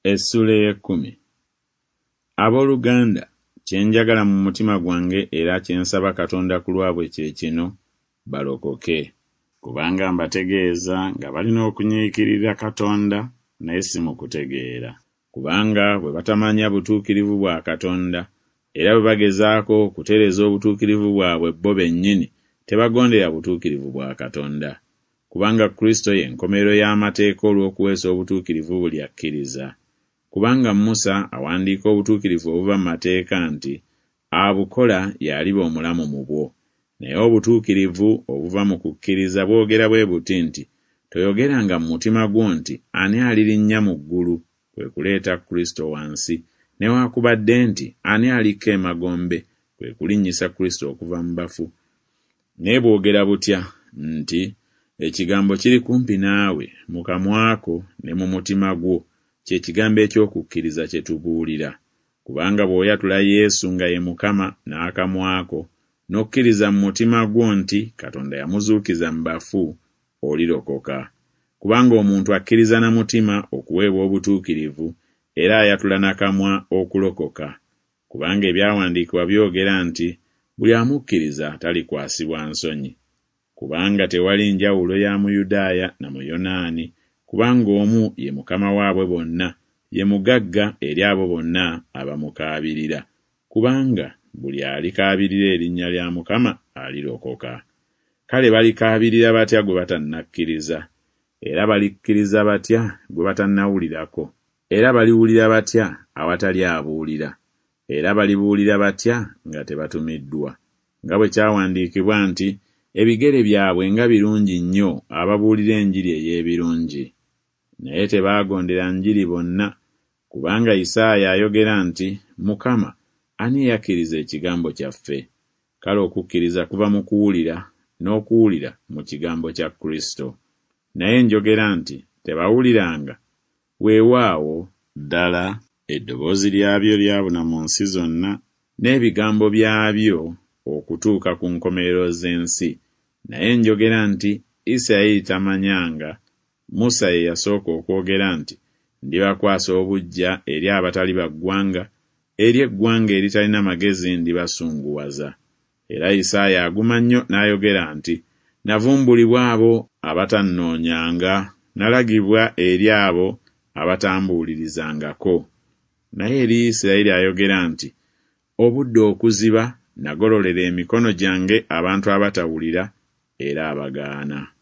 Essula 10. Abooluganda, kye njagala mu mutima gwange era kye nsaba Katonda ku lwabwe kye kino, balokoke. Kubanga mbategeeza nga balina okunyiikirira Katonda naye si mu kutegeera. Kubanga bwe batamanya butuukirivu bwa Katonda era bwe bagezaako okutereeza obutuukirivu bwabwe bo bennyini, tebagondera butuukirivu bwa Katonda. Kubanga Kristo ye nkomerero y'amateeka olw'okuweesa obutuukirivu buli akkiriza. Kubanga Musa awandiika obutuukirivu obuva mu mateeka nti abukola y'aliba omulamu mu bwo. Naye obutuukirivu obuva mu kukkiriza bwogera bwe buti nti toyogeranga mu mutima gwo nti ani alirinnya mu ggulu, kwe kuleeta Kristo wansi, newaakubadde nti ani aliko emagombe, kwe kulinnyisa Kristo okuva mu bafu. Naye bwogera butya nti ekigambo kiri kumpi naawe mu kamwa ko ne mu mutima gwo, kye kigambo eky'okukkiriza kye tubuulira. Kubanga bw'oyatula Yesu nga ye Mukama n'akamwa ko, n'okkiriza mu mutima gwo nti Katonda yamuzuukiza mu bafu, olirokoka. Kubanga omuntu akkiriza na mutima okuweebwa obutuukirivu, era ayatula n'akamwa okulokoka. Kubanga ebyawandiikibwa byogera nti buli amukkiriza talikwasibwa nsonyi. Kubanga tewali njawulo ya Muyudaaya na Muyonaani, kubanga omu ye Mukama waabwe bonna, ye mugagga eri abo bonna abamukaabirira. Kubanga buli alikaabirira erinnya lya Mukama alirokoka. Kale balikaabirira batya gwe batannakkiriza? Era balikkiriza batya gwe batannawulirako? Era baliwulira batya awatali abuulira? Era balibuulira batya nga tebatumiddwa? Nga bwe kyawandiikibwa nti ebigere byabwe nga birungi nnyo ababuulira enjiri ey'ebirungi. Naye tebaagondera njiri bonna, kubanga Isaaya ayogera nti Mukama ani yakkiriza ekigambo kyaffe? Kale okukkiriza kuva mu kuwulira, n'okuwulira mu kigambo kya Kristo. Naye njogera nti tebawuliranga. Weewaawo ddala eddoboozi lyabyo lyabuna mu nsi zonna, n'ebigambo byabyo okutuuka ku nkomerero z'ensi. Naye njogera nti Isirayiri tamanyanga. Musa ye yasooka okwogera nti ndibakwasa obuggya eri abatali baggwanga, eri eggwanga eritalina magezi ndibasunguwaza. Era Isaaya aguma nnyo n'ayogera nti navumbulibwa abo abatannoonyanga, nalagibwa eri abo abatambuulirizangako. Naye eri Isirayiri ayogera nti obudde okuziba nagololera emikono gyange abantu abatawulira era abagaana.